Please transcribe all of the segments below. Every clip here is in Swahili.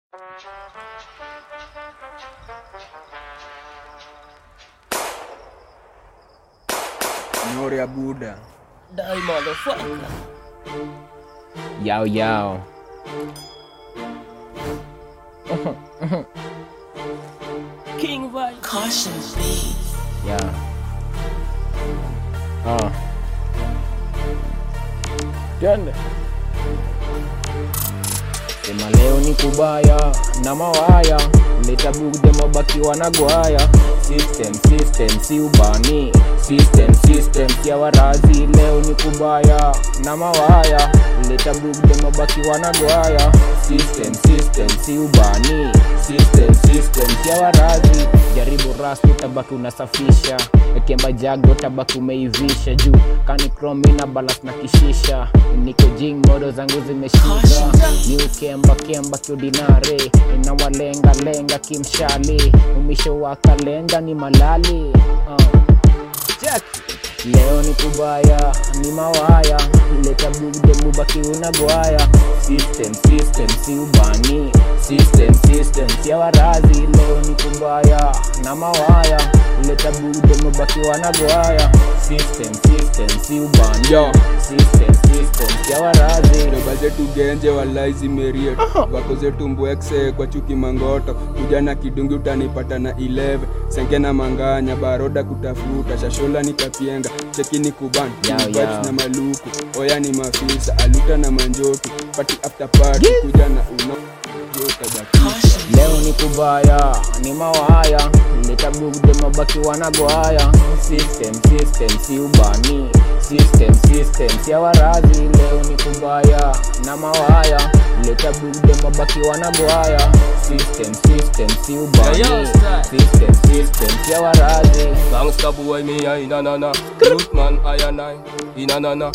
Nori Abuda. Die motherfucker. Yo, yo. King vibe. Caution, please. Yeah. Twende. Sema leo ni kubaya na mawaya, leta bugde mabaki wanagwaya. System si ubani, system ya warazi. Leo ni kubaya na mawaya, leta bugde mabaki wanagwaya. System si ubani, system ya warazi. Jaribu rastu tabaki unasafisha, ekemba jago tabaki umeivisha juu. Kani kromi na balas na kishisha, niko jing modo zangu zimeshika. New kemba kiudinare, inawalenga kimshali. Umisho wakalenga ni malali. Check. Leo ni kubaya ni mawaya, leta bugde mubaki unagwaya. System si ubani, system ya warazi. Leo ni kubaya na mawaya, leta bugde mubaki wanagwaya. System si ubani, Yo. system ya warazi. Doba zetu genje walai zimeriet. Wako zetu mbwekse kwa chuki mangoto. Kujana kidungi utanipata na 11. Senge na manganya baroda kutafuta. Shashola nitapienga chekini kuban. Vibes na maluku oya ni mafisa. Aluta na manjotu party after party. Kujana uno bakisha. Leo ni kubaya ni mawaya, leta bugde mabaki wanagwaya. System si ubani, system ya warazi. Leo ni kubaya na mawaya, leta bugde mabaki wanagwaya. System si ubani, system ya warazi. Gangsta boy me I na Root man I and I na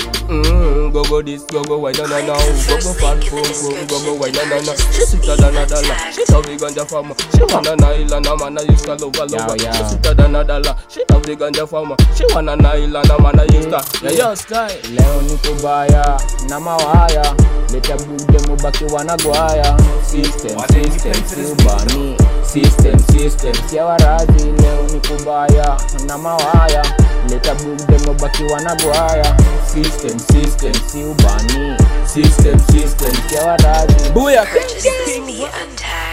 go this go why na go fat boom go why na she sweeter than a dollar. She have the ganja farmer. She wanna island a man I used to love. She sweeter than a dollar. She have the ganja farmer. She wanna island a man I used to. Yo style. Leo ni kubaya na mawaya, leta bugde mubaki wanagwaya. System si ubani, system ya warazi. Leo ni kubaya na mawaya, leta bugde mubaki wanagwaya. System si ubani, system ya warazi. Booyah. Purchase me untagged.